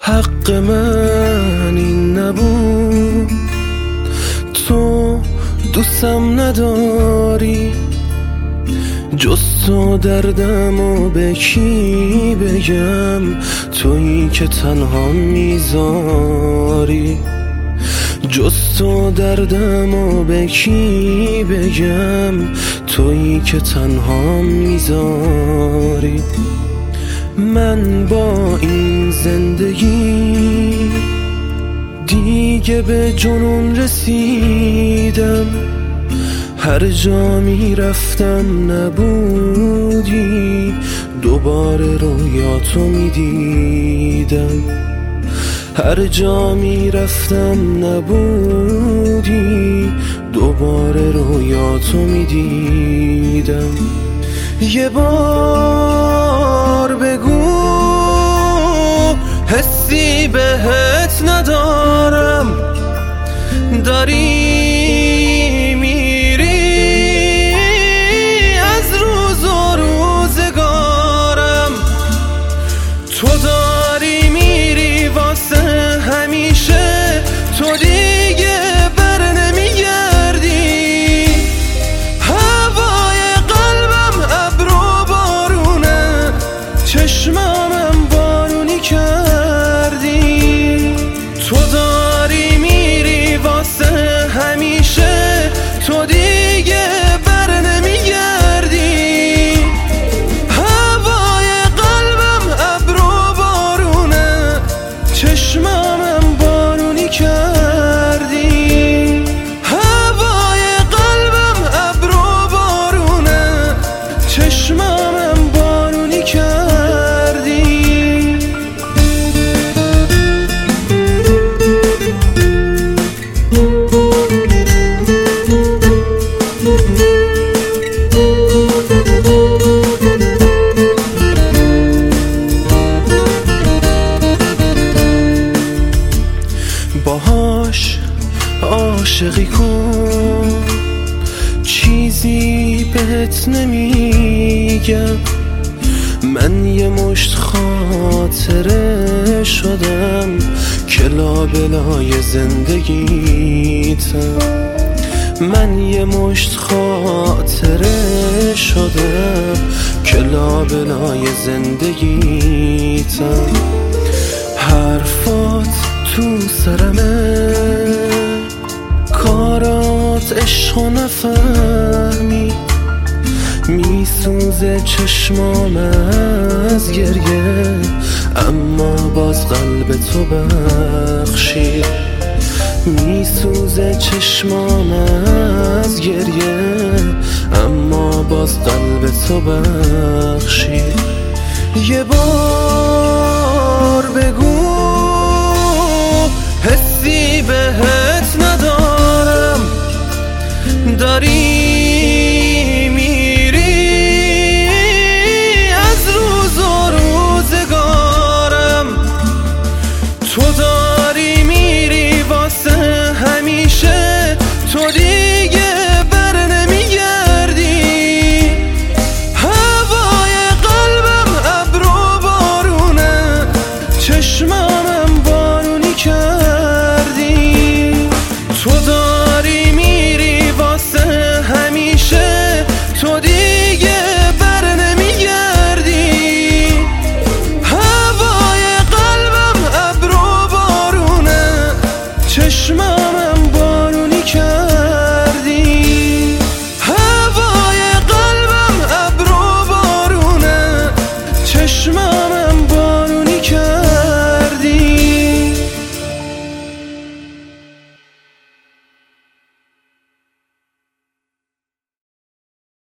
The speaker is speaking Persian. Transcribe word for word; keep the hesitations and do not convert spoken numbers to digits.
حق من این نبود، تو دوستم نداری، جز تو دردمو به کی بگم، تویی که تنها میذاری. جز تو دردمو به کی بگم، تویی که تنها میذاری. من با این زندگی دیگه به جنون رسیدم، هر جا میرفتم نبودی، دوباره رویاتو میدیدم. هر جا میرفتم نبودی، دوباره رویاتو میدیدم. یه بار بگو حسی بهت ندارم، داری میری از روز و روزگارم. تو داری میری واسه همیشه، تو دیگه بر نمیگردی. هوای قلبم ابرو بارونه، چشمامم بارونی کردی. تو داری میری واسه همیشه، تو دیگه بر نمیگردی. هوای قلبم ابرو بارونه، چشمامم بارونی کردی. هوای قلبم ابرو بارونه، چشمامم بارونی کردی. باهاش عاشقی کن، چیزی بهت نمیگم. من یه مشت خاطره شدم که لابلای زندگیتم. من یه مشت خاطره شدم که لابلای زندگیتم. حرفات تو سرمه، کارات عشق و نفهمی. میسوزه چشمام از گریه، اما باز قلب تو بخشی. میسوزه چشمام از گریه، اما باز قلب تو بخشی. یه بار بگو حسی بهت ندارم، داری میری از روز و روزگارم. تو داری میری واسه همیشه، تو دیگه بر نمیگردی. هوای قلبم ابرو بارونه، چشمام